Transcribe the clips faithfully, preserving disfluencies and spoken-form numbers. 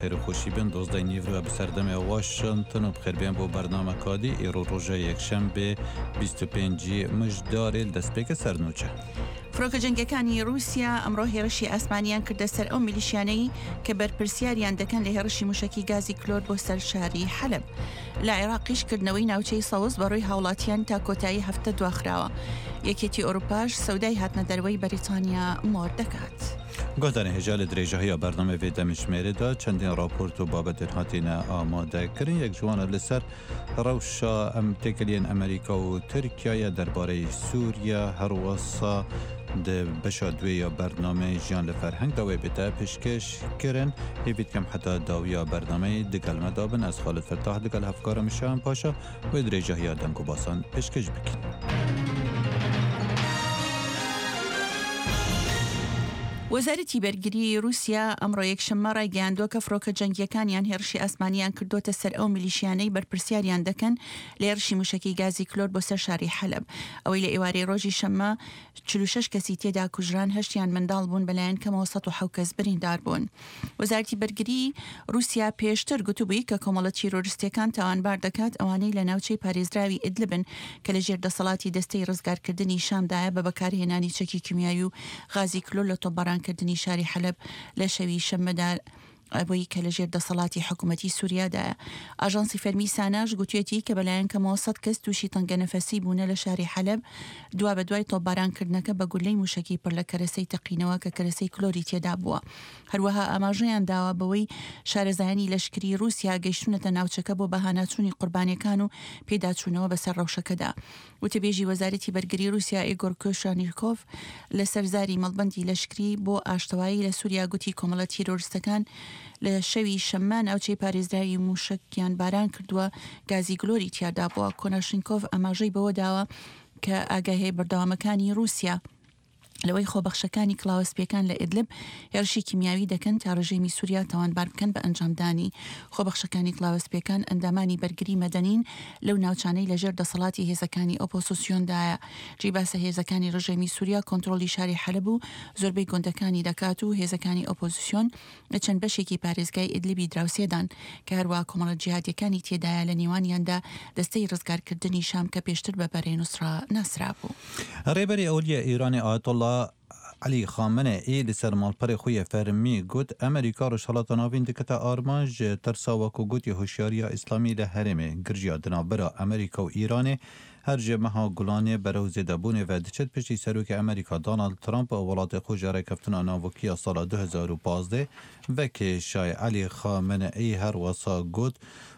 ایرو خوشی بین دوزده نیورو بسردم واشنطن و بخیر بین بو برنامه کادی ایرو روژه یک شنبه بیست و پنجی مجدار دەستپێکە سەرنووچە. فڕۆکە جەنگەکانی رووسیا ئەمڕۆ هێرشی ئاسمانیان کردە سەر ئەو میلیشیانەی کە بەرپرسیاریان دەکەن لە هێرشی موشکی گازی کلۆر بۆ سەر شاری حەلب. لە عێراقیش کردنەوەی ناوچەی سەوز بەڕووی هاوڵاتیان تا کۆتایی هەفتە دواخراوە. یەکێتی ئۆروپاش سەودای هاتنە دەرەوەی بەریتانیا مۆر دەکات. گۆدانە هێژا لە درێژەهەیە بەرنامە وێ دەمشمێرەدا چەندین راپۆرت و بابەتن هاتینە ئامادەکردن یەک جوانە لەسەر ڕەوشە ئەم تێکەلیان ئەمریکا و تورکیایە دەربارەی سووریا هەروەسا بەشە دوێیە بەرنامەی ژیان لە فەرهەنگداوێ بێتە پێشکەشکردن هێویت کەم حتا داویە بەرنامەی دگەلمەدا بن ئەس خالد فەرتاح دگەل هەفکارە میشان پاشە وێ درێژەهەیە دەنگ و باسان پێشکەش بکەین. وەزارەتی بەرگری رووسیا ئەمڕۆ یەکشەممە ڕایگەیاندووە کە فڕۆکە جەنگیەکانیان هێرشی ئاسمانیان کردوتە سەر ئەو میلیشیانەی بەرپرسیاریان دەکەن لە هێرشی موشکی گازی کلۆر بۆ سەر شاری حەلب. ئەوەی لە ئێوارەی ڕۆژی شەممە چل و شەش کەسی تێدا کوژران هەشتیان منداڵ بوون بەلایەن کەمەوە سەد و حەوت کەس بریندار بوون. وەزارەتی بەرگری رووسیا پێشتر گوتوبووی کە کۆمەڵە تیرۆریستیەکان تاوانبار دەکات ئەوانەی لە ناوچەی پارێزراوی ئیدلبن کە لە ژێر دەسەڵاتی دەستەی ڕزگارکردنی شامدایە بە بەکارهێنانی چەکی کیمیایی و غازی کلۆر لە تۆپبارانکردنی شاری حەلب لە شەوی شەممەدا ئەوەی کە لە ژێر دەسەڵاتی حکوومەتی سووریادایە. ئاژانسی فەرمی ساناژ گوتوێتی کە بەلایەن کەمەوە سەد کەس تووشی تەنگەنەفەسی بوونە لە شاری حەلب دوا بە دوای تۆپبارانکردنەکە بە گولەی موشکی پڕ لە کەرەسەی تەقینەوە کە کەرەسەی کلۆری تێدا بووە. هەروەها ئاماژەیان داوا بەوەی شارەزایانی لەشکری رووسیا گەیشتونەتە ناوچەکە بۆ بەهاناچوونی قوربانیەکان و پێداچوونەوە بەسەر ڕەوشەکەدا. وتەبێژی وەزارەتی بەرگری رووسیا ئیگۆر کوشانیرکۆف لە سەرزاری مەڵبەندی لەشکری بۆ ئاشتەوایی لە سووریا گوتی کۆمەڵە تیرۆریستەکان لە شەوی شەممە ناوچەی پارێزراوی موشکیان باران کردووە گازی گلۆری تیادا بووە. کۆناشنکۆف ئەماژەی بەوە داوە کە ئاگاهەیە بەردەوامەکانی رووسیا لەوەی خۆبەخشەکانی کلااوسپیەکان لە ئیدلب هێرشی کیمیاوی دەکەن تا ڕژێمی سووریا تاوانبار بکەن بە ئەنجامدانی خۆبەخشەکانی کلااوسپیەکان ئەندامانی بەرگری مەدەنین لەو ناوچانەی لەژێر دەسەڵاتی هێزەکانی ئۆپۆسیسیۆندایە. جێباسە هێزەکانی ڕژێمی سووریا کۆنتڕۆلی شاری حەلب و زۆربەی گوندەکانی دەکات و هێزەکانی ئۆپۆزیسیۆن لە چەند بەشێکی پارێزگای ئیدلبی دراوسێدان کە هەروە کۆمەڵە جیهادیەکانی تێدایە لە نێوانیاندا دەستەی ڕزگارکردنی شام کە پێشتر بە بەرەی نووسرا ناسرا بوو. ڕێبەری ئەولیە ئیرانی ئایەتۆڵا علی خامنەئی لەسەر ماڵپەرێ خویە فەرمی گوت ئەمریکا ڕۆژهەڵاتە ناوین دکەتە ئارمانج تەرساوەکو گوتی هۆشیاریە ئیسلامی لە هەرێمێ گرژیا دنابەرە ئەمریکا و ئیرانێ هەرجێ مەها گوڵانێ بەرەو زێدەبوونێ و دچێت پشتی سەرۆکی ئەمریکا دۆناڵد ترامپ و وڵاتی خۆ ژارێکەفتنە ناوەکیە ساڵە دو هەزار و پازدە وەکێ شای علی خامنەئی هەروەسا گوت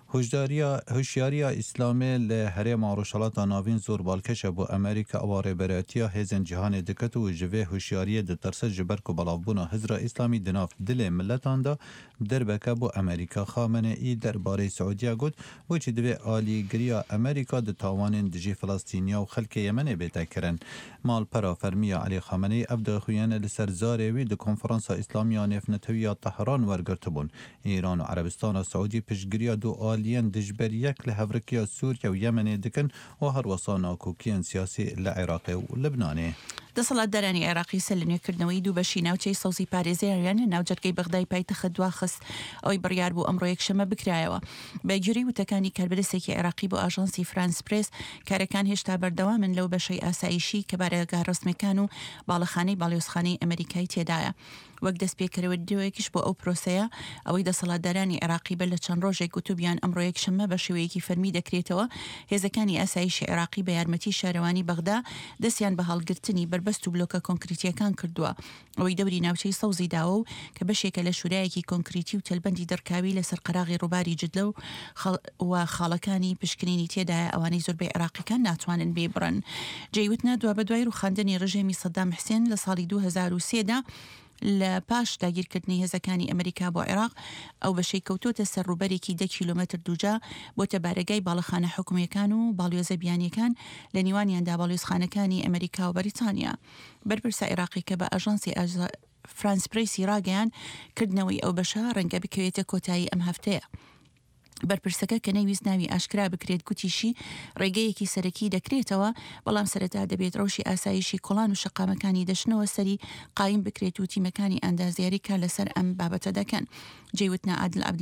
هوشیاریە ئیسلامی لە هەرێما ڕۆژهەڵاتە ناوین زۆر باڵکەشە بۆ ئەمریکا ئەوە ڕێبەرەتیە هێزن جیهانێ دکەت و ژڤێ هوشیاریە دەتەرسە ji ber ku belavbûna hizra îslamî di nav dilê miletan da derbeke bû Amerîka. Xameneî derbarê Siûdiya got wê çi divê alîgiriya Amerîka di tawanên dijî Filastîniya û xelkê Yemenê bête kirin. Malpera fermiya Alî Xameneî ev dixuyene li ser zarê wî di Konferansa İslamiya Nêvnetewiya Tehran wergirtibûn. İran û Erebistana Siûdî piştgiriya du aliyên dijberiyek li hevrekiya Sûriya û Yemenê dikin û herwesa nakokiyên siyasî li Iraqê û Libnanê. دەسەڵاتدارانی عێراقی سەر لە نوێکردنەوەی دوو بەشی ناوچەی سەوزی پارێزیاریان ناوجەرگەی بەغدای پایتەخت دواخست ئەوەی بڕیار بوو ئەمڕۆ یەکشەممە بکرایەوە. بەگوێرەی وتەکانی کاربەدەستێکی عێراقی بۆ ئاژانسی فرانس پرێس کارەکان هێشتا بەردەوامن لەو بەشەی ئاسایشی کە بارەگا ڕستمەکان و باڵەخانەی باڵیۆزخانەی ئەمریکای تێدایە. وەک دەستپێکەرەوە دوێکیش بۆ ئەو پرۆسەیە ئەوەی دەسەڵاتدارانی عێراقی بە لە چەند ڕۆژێک گوتوبیان ئەمڕۆ یەکشەممە بە شێوەیەکی فەرمی دەکرێتەوە هێزەکانی ئاسایشی عێراقی بە یارمەتی شارەوانی بەغدا دەستیان بە هەڵگرتنی بربەست و بلۆکە کۆنکریتیەکان کردووە ئەوەی دەوری ناوچەی سەوزی داوە و کە بەشێکە لە شورایەکی کۆنکریتی و تەلبەندی دەرکاوی لەسەر قەراغی ڕووباری جدلە و خاڵەکانی پشکنینی تێدایە ئەوانەی زۆربەی عێراقیەکان ناتوانن بێبڕن. جێوتنە دوا بە دوای ڕووخاندنی ڕژێمی سەدام حوسێن لە ساڵی دوو هەزار و سێدا لە پاش داگیرکردنی هێزەکانی ئەمریکا بۆ عێراق ئەو بەشەی کەوتۆتە سەر ڕووبەرێکی دە کیلۆمەتر دووجا بۆتە بارەگای باڵەخانە حکوومیەکان و باڵیۆزە بیانیەکان لە نیوانیاندا باڵیۆزخانەکانی ئەمریکا و بەریتانیا. بەرپرسە عێراقی کە بە ئاژانسی فرانس پرێسی ڕاگەیان کردنەوەی ئەو بەشە ڕەنگە بکەوێتە کۆتایی ئەم هەفتەیە. بەرپرسەکە کە نەویست ناوی ئاشکرا بکرێت گوتیشی ڕێگەیەکی سەرەکی دەکرێتەوە بەڵام سەرەتا دەبێت ڕەوشی ئاسایشی کۆڵان و شەقامەکانی دەشنەوە سەری قایم بکرێت و تیمەکانی ئەندازیاریکە لەسەر ئەم بابەتە دەکەن. جێوتنا عادل